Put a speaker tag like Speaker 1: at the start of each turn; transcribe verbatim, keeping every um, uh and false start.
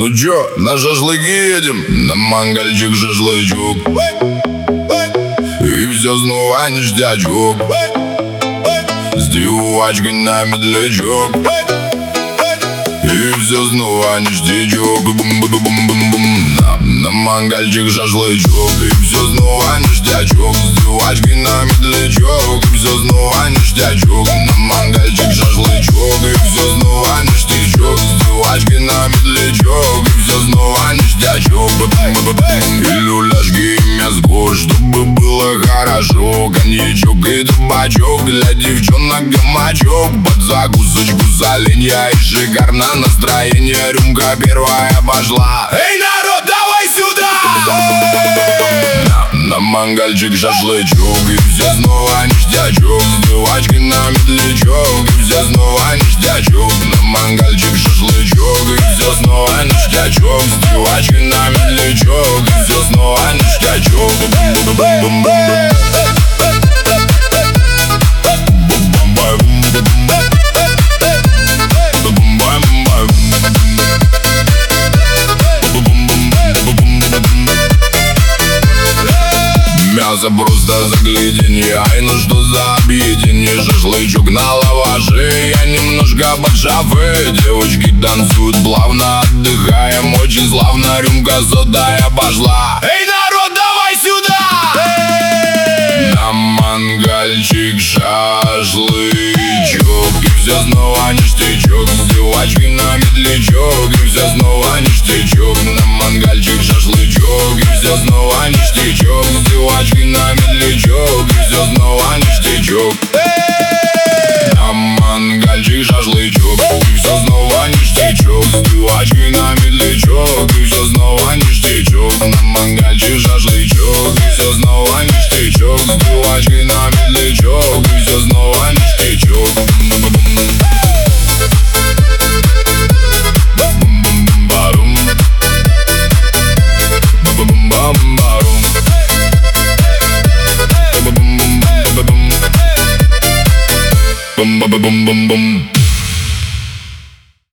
Speaker 1: Ну чё, на шашлыки едем? На мангальчик шашлычок. И все снова ништячок. С девочкой на медлячок. И все снова ништячок. Бум-бум-бум-бум-бум. На, на мангальчик шашлычок. И все снова ништячок. С девочкой на медлячок. И все снова ништячок. На мангальчик шашлычок. И все снова ништячок. С девочкой на медлячок. И все снова ништячок. И люляшки, и мяско, чтобы было хорошо. Коньячок и табачок, для девчонок гамачок. Под закусочку соленья и шикарно настроение. Рюмка первая пошла. Эй, народ, давай сюда! На, на мангальчик шашлычок. И все снова ништячок. С девочкой на медлячок. И все снова ништячок. На мангальчик шашлычок. И все снова ништячок. С девочкой на медлячок. И все снова ништячок. Мясо просто загляденье. Ай, ну что за объедение? Шашлычок на лаваше. Я немножко под шафе. Девочки танцуют плавно, отдыхаем очень славно. Рюмка сотая пошла. Эй, народ, давай сюда! Эй! На мангальчик шашлычок. И все снова ништячок. С девочкой на медлячок. И все снова ништячок. На мангальчик шашлычок. И все снова ништячок. С девочкой на медлячок. И все снова ништячок. На мангальчик шашлычок. И все снова ништячок. С девочкой на медлячок. И все снова ништячок. На мангальчик шашлычок. И все снова ништячок. С девочкой на медлячок. И все снова ништячок. Bum bum bum bum bum.